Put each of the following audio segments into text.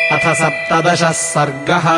अथ 17 सर्गः।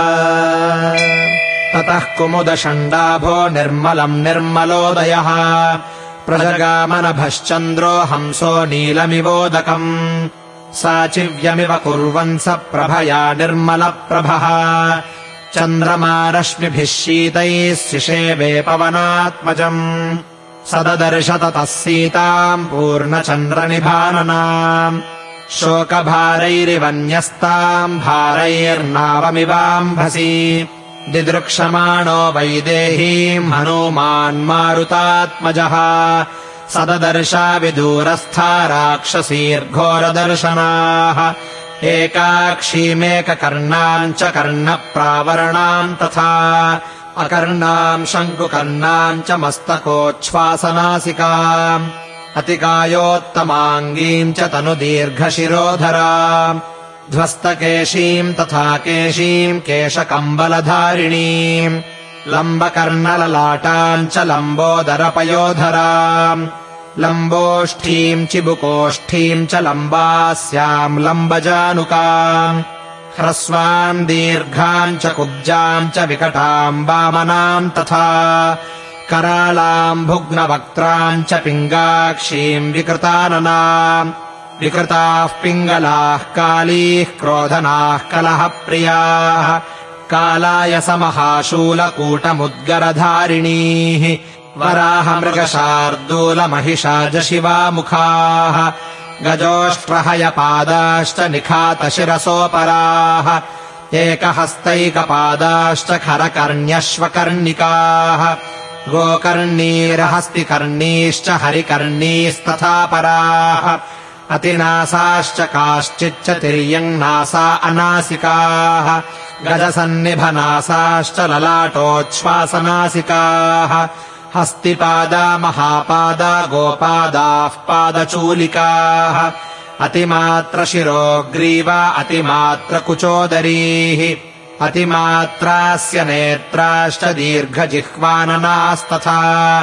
ततः कुमुदषण्डाभो निर्मलम् निर्मलोदयः प्रजगामनभश्चन्द्रो हंसो नीलमिवोदकम् साचिव्यमिव कुर्वन् स प्रभया निर्मलप्रभः चन्द्रमा रश्मिभिः शीतैः सिषेवे पवनात्मजम् सददर्श ततः सीताम् पूर्णचन्द्रनिभाननाम् शोकभारैरिवन्यस्ताम् भारैर्नावमिवाम्भसि दिदृक्षमाणो वैदेहीम् हनूमान् मारुतात्मजः सददर्शा विदूरस्था राक्षसीर्घोरदर्शनाः एकाक्षीमेककर्णाम् च कर्णप्रावरणाम् तथा अकर्णाम् शङ्कुकर्णाम् च मस्तकोच्छ्वासनासिकाम् अतिकायोत्तमाङ्गीम् च तनुदीर्घशिरोधराम् ध्वस्तकेशीम् तथा केशीम् केशकम्बलधारिणीम् लम्बकर्णललाटाम् च लम्बोदरपयोधराम् लम्बोष्ठीम् चिबुकोष्ठीम् च लम्बास्याम् लम्बजानुकाम् ह्रस्वाम् दीर्घाम् च कुब्जाम् च विकटाम् वामनाम् तथा करालाम् भुग्नवक्त्राम् च पिङ्गाक्षीम् विकृताननाम् विकृताः पिङ्गलाः कालीः क्रोधनाः कलहप्रियाः कालाय समहाशूलकूटमुद्गरधारिणीः वराहमृगशार्दूलमहिषाजशिवामुखाः गजोष्ट्रहयपादाश्च निखातशिरसोपराः एकहस्तैकपादाश्च खरकर्ण्यश्वकर्णिकाः गोकर्णीरहस्तिकर्णीश्च हरिकर्णीस्तथा पराः अतिनासाश्च काश्चिच्च तिर्यङ्नासा अनासिकाः गजसन्निभनासाश्च ललाटोच्छ्वासनासिकाः हस्तिपादा महापादा गोपादाः पादचूलिकाः अतिमात्रशिरोग्रीवा अतिमात्रकुचोदरीः अतिमात्रास्य नेत्राश्च दीर्घजिह्वाननास्तथा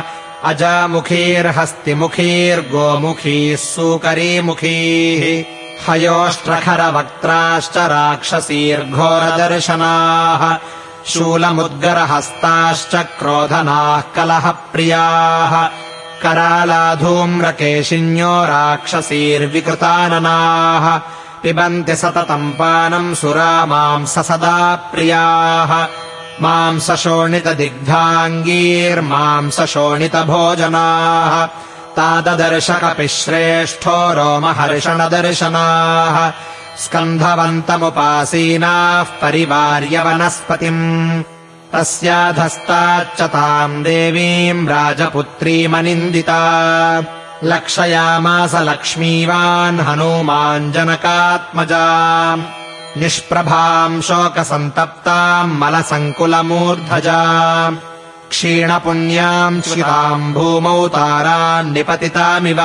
अजामुखीर्हस्तिमुखीर्गोमुखीः सूकरीमुखीः हयोष्ट्रखरवक्त्राश्च राक्षसीर्घोरदर्शनाः शूलमुद्गरहस्ताश्च क्रोधनाः कलहप्रियाः करालाधूम्रकेशिन्यो राक्षसीर्विकृताननाः पिबन्ति सततम् पानम् सुरामांससदा प्रियाः मांसशोणितदिग्धाङ्गीर्मांसशोणितभोजनाः ताददर्शकपिश्रेष्ठो रोमहर्षणदर्शनाः स्कन्धवन्तमुपासीनाः परिवार्य वनस्पतिम् तस्याधस्ताच्च ताम् देवीम् राजपुत्रीमनिन्दिता लक्षयामास लक्ष्मीवान् हनूमान् जनकात्मजा निष्प्रभाम् शोकसन्तप्ताम् मलसङ्कुलमूर्धजाम् क्षीणपुण्याम् चिताम् भूमौ तारान् निपतितामिव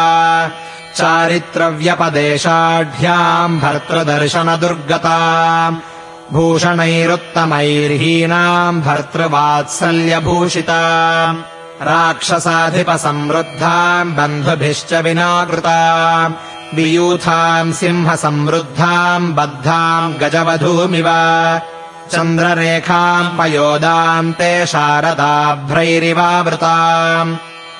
चारित्रव्यपदेशाढ्याम् भर्तृदर्शनदुर्गताम् भूषणैरुत्तमैर्हीनाम् भर्तृवात्सल्यभूषिताम् राक्षसाधिपसमृद्धाम् बन्धुभिश्च विनाकृताम् वियूथाम् सिंहसमृद्धाम् बद्धाम् गजवधूमिव चन्द्ररेखाम् पयोदाम् ते शारदाभ्रैरिवावृताम्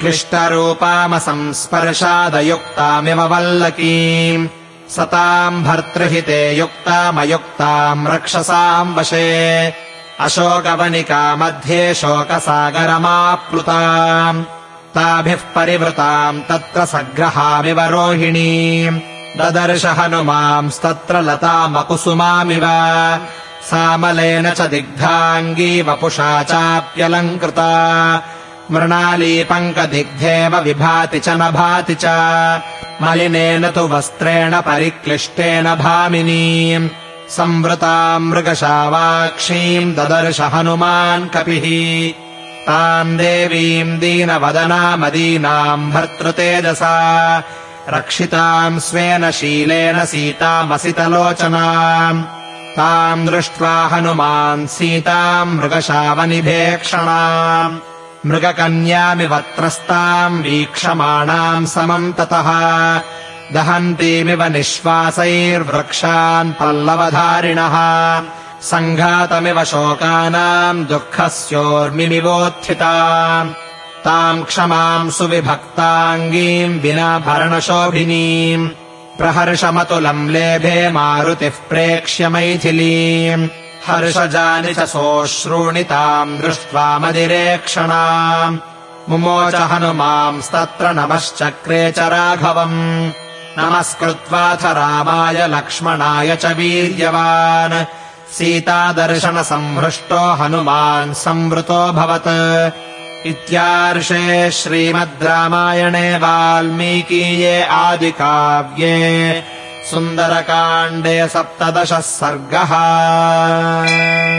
क्लिष्टरूपामसंस्पर्शादयुक्तामिव वल्लकीम् सताम् भर्तृहिते युक्तामयुक्ताम् रक्षसाम् वशे अशोकवनिका मध्ये शोकसागरमाप्लुताम् ताभिः परिवृताम् तत्र सग्रहामिव रोहिणीम् ददर्श हनुमांस्तत्र लतामकुसुमामिव सामलेन च दिग्धाङ्गी वपुषा चाप्यलङ्कृता मृणालीपङ्कदिग्धेव विभाति च न भाति च मलिनेन तु वस्त्रेण परिक्लिष्टेन भामिनीम् संवृताम् मृगशावाक्षीम् ददर्श हनुमान् कपिः ताम् देवीम् दीनवदनामदीनाम् भर्तृतेजसा रक्षिताम् स्वेन शीलेन सीतामसितलोचनाम् ताम् दृष्ट्वा हनुमान् सीताम् मृगशावनिभेक्षणाम् मृगकन्यामिव त्रस्ताम् वीक्षमाणाम् समम् ततः दहन्तीमिव निःश्वासैर्वृक्षान् पल्लवधारिणः सङ्घातमिव शोकानाम् दुःखस्योर्मिमिवोत्थिता ताम् क्षमाम् सुविभक्ताङ्गीम् विना भरणशोभिनीम् प्रहर्षमतुलम् लेभे मारुतिः प्रेक्ष्य मैथिलीम् हर्षजानि च सोऽश्रूणि ताम् दृष्ट्वा मदिरेक्षणाम् मुमोच हनुमांस्तत्र नमश्चक्रे च राघवम् नमस्कृत्वाथ रामाय लक्ष्मणाय च वीर्यवान् सीतादर्शनसंहृष्टो हनुमान् संवृतोऽभवत्। इत्यार्षे श्रीमद् रामायणे वाल्मीकीये आदिकाव्ये सुन्दरकाण्डे 17 सर्गः।